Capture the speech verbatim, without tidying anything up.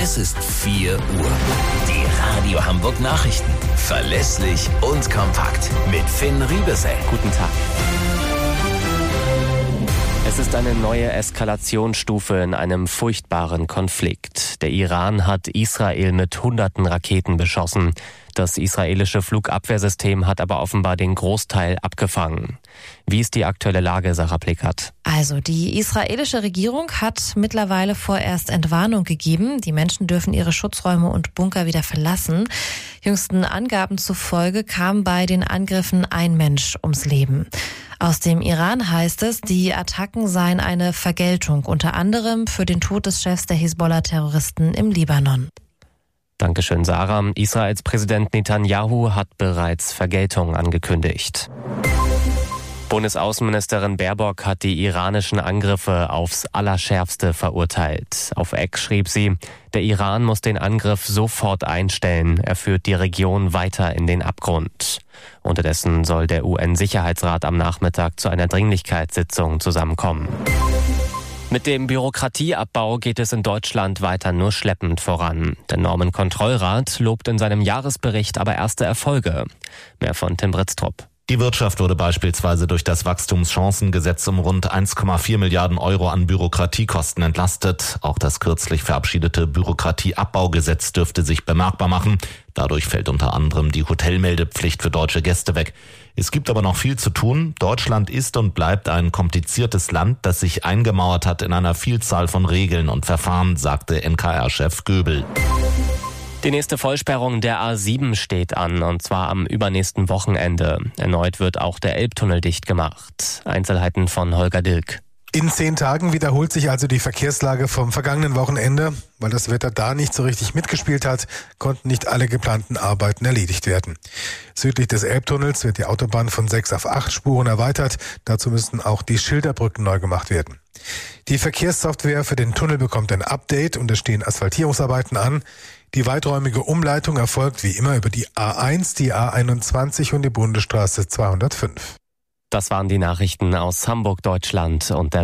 Es ist vier Uhr. Die Radio Hamburg Nachrichten. Verlässlich und kompakt. Mit Finn Riebesell. Guten Tag. Es ist eine neue Eskalationsstufe in einem furchtbaren Konflikt. Der Iran hat Israel mit hunderten Raketen beschossen. Das israelische Flugabwehrsystem hat aber offenbar den Großteil abgefangen. Wie ist die aktuelle Lage, Sarah Plickert? Also die israelische Regierung hat mittlerweile vorerst Entwarnung gegeben. Die Menschen dürfen ihre Schutzräume und Bunker wieder verlassen. Jüngsten Angaben zufolge kam bei den Angriffen ein Mensch ums Leben. Aus dem Iran heißt es, die Attacken seien eine Vergeltung, unter anderem für den Tod des Chefs der Hisbollah-Terroristen im Libanon. Dankeschön, Sarah. Israels Präsident Netanyahu hat bereits Vergeltung angekündigt. Bundesaußenministerin Baerbock hat die iranischen Angriffe aufs Allerschärfste verurteilt. Auf X schrieb sie, der Iran muss den Angriff sofort einstellen. Er führt die Region weiter in den Abgrund. Unterdessen soll der U N-Sicherheitsrat am Nachmittag zu einer Dringlichkeitssitzung zusammenkommen. Mit dem Bürokratieabbau geht es in Deutschland weiter nur schleppend voran. Der Normenkontrollrat lobt in seinem Jahresbericht aber erste Erfolge. Mehr von Tim Britztrup. Die Wirtschaft wurde beispielsweise durch das Wachstumschancengesetz um rund eins Komma vier Milliarden Euro an Bürokratiekosten entlastet. Auch das kürzlich verabschiedete Bürokratieabbaugesetz dürfte sich bemerkbar machen. Dadurch fällt unter anderem die Hotelmeldepflicht für deutsche Gäste weg. Es gibt aber noch viel zu tun. Deutschland ist und bleibt ein kompliziertes Land, das sich eingemauert hat in einer Vielzahl von Regeln und Verfahren, sagte N K R-Chef Göbel. Die nächste Vollsperrung der A sieben steht an, und zwar am übernächsten Wochenende. Erneut wird auch der Elbtunnel dicht gemacht. Einzelheiten von Holger Dilk. In zehn Tagen wiederholt sich also die Verkehrslage vom vergangenen Wochenende. Weil das Wetter da nicht so richtig mitgespielt hat, konnten nicht alle geplanten Arbeiten erledigt werden. Südlich des Elbtunnels wird die Autobahn von sechs auf acht Spuren erweitert. Dazu müssen auch die Schilderbrücken neu gemacht werden. Die Verkehrssoftware für den Tunnel bekommt ein Update und es stehen Asphaltierungsarbeiten an. Die weiträumige Umleitung erfolgt wie immer über die A eins, die A einundzwanzig und die Bundesstraße zweihundertfünf. Das waren die Nachrichten aus Hamburg, Deutschland und der